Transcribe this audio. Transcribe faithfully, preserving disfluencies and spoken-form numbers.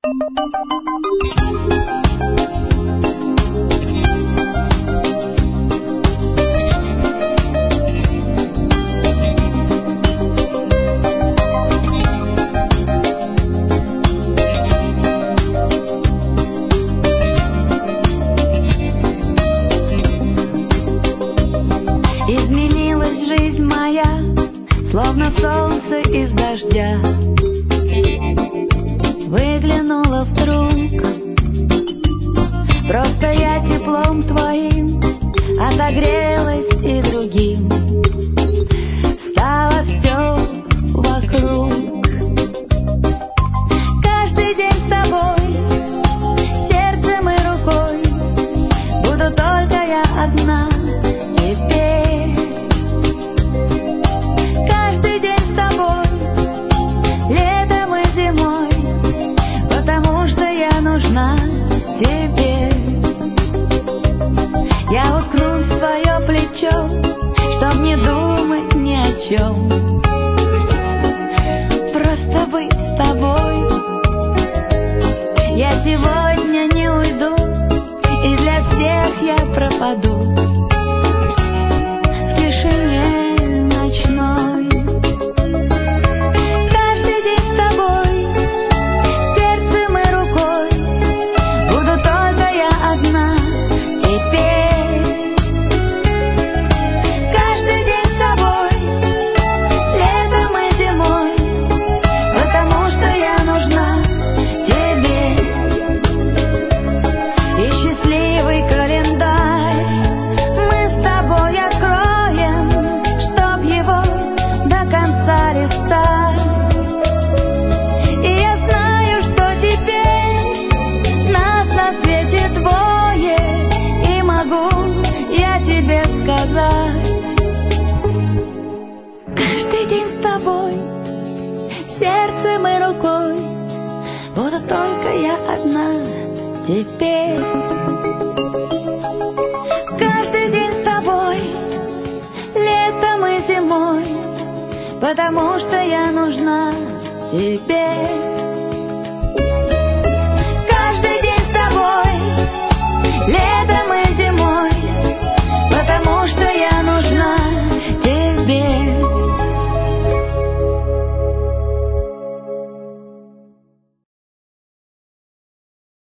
Изменилась жизнь моя, словно солнце из дождя. Выглянула вдруг, просто я теплом твоим отогрелась и другим. Стало все вокруг. Каждый день с тобой, сердцем и рукой, буду только я одна теперь. Каждый день с тобой, летом и зимой, потому что я нужна тебе. Я уткнусь в твое плечо, чтоб не думать ни о чем, просто быть с тобой. Я сегодня не уйду, и для всех я пропаду в тишине ночной. Каждый день с тобой, сердцем и рукой, буду только я одна теперь. Каждый день с тобой, летом и зимой, потому что я нужна тебе. И счастливый календарь мы с тобой откроем, чтоб его до конца листать. И я знаю, что теперь нас на свете двое, и могу я тебе сказать: каждый день с тобой, сердцем и рукой, буду только я одна теперь. Каждый день с тобой, летом и зимой, потому что я нужна тебе. Каждый день с тобой, летом